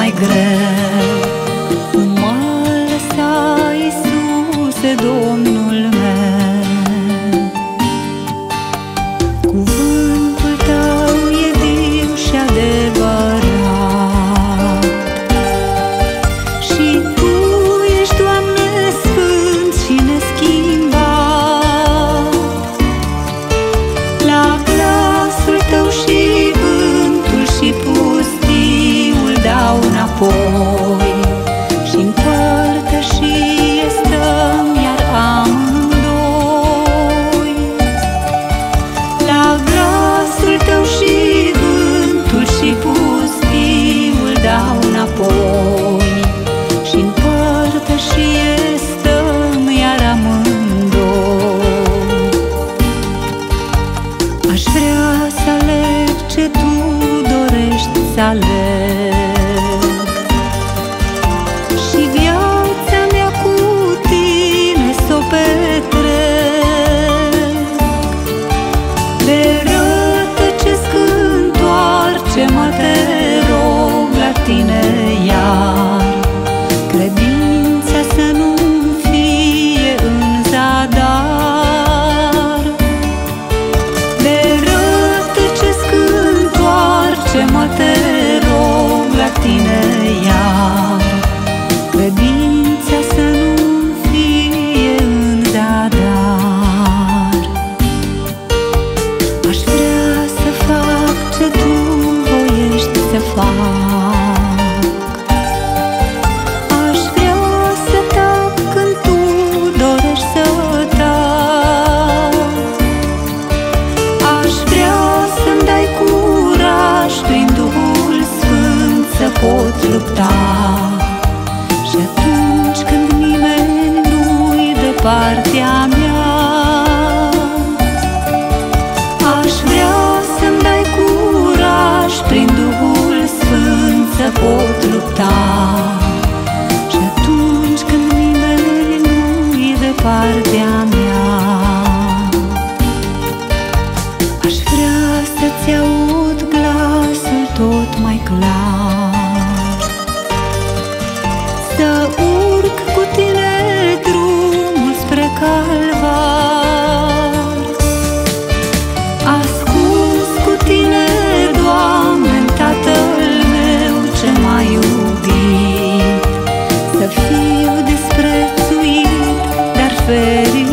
mai greu. Nu mă lăsa, Iisuse, Domnul meu. Cuvântul Tău e viu și adevărat, și Tu ești, Doamne, sfânt și neschimbat. La glasul Tău și vântul și pustiul dau înapoi, și-n părtășie stăm iar amândoi. La glasul Tău și vântul și pustiul dau înapoi, și-n părtășie stăm iar amândoi. Aș vrea să aleg ce Tu dorești să aleg, și viața mea cu Tine s-o petrec. Te rătăcesc, întoarce-mă, te rog, la Tine iar. Credința să nu-mi fie în zadar. Te rătăcesc, întoarce-mă, te rog, la Tine iar. Credința să nu-mi fie în zadar. Aș vrea să fac ce Tu voiești să fac. Aș vrea să tac când Tu dorești să tac. Aș vrea să-mi dai curaj prin Duhul Sfânt să pot lupta. Și atunci când nimeni nu-i de partea mea, aș vrea să-mi dai curaj prin Duhul Sfânt să pot lupta. Și atunci când nimeni nu-i de partea mea, aș vrea să-ți aud glasul tot mai clar, să urc cu Tine drumul spre Calvar. Ascuns cu Tine, Doamne, în Tatăl meu ce m-a iubit, să fiu disprețuit, dar fericit.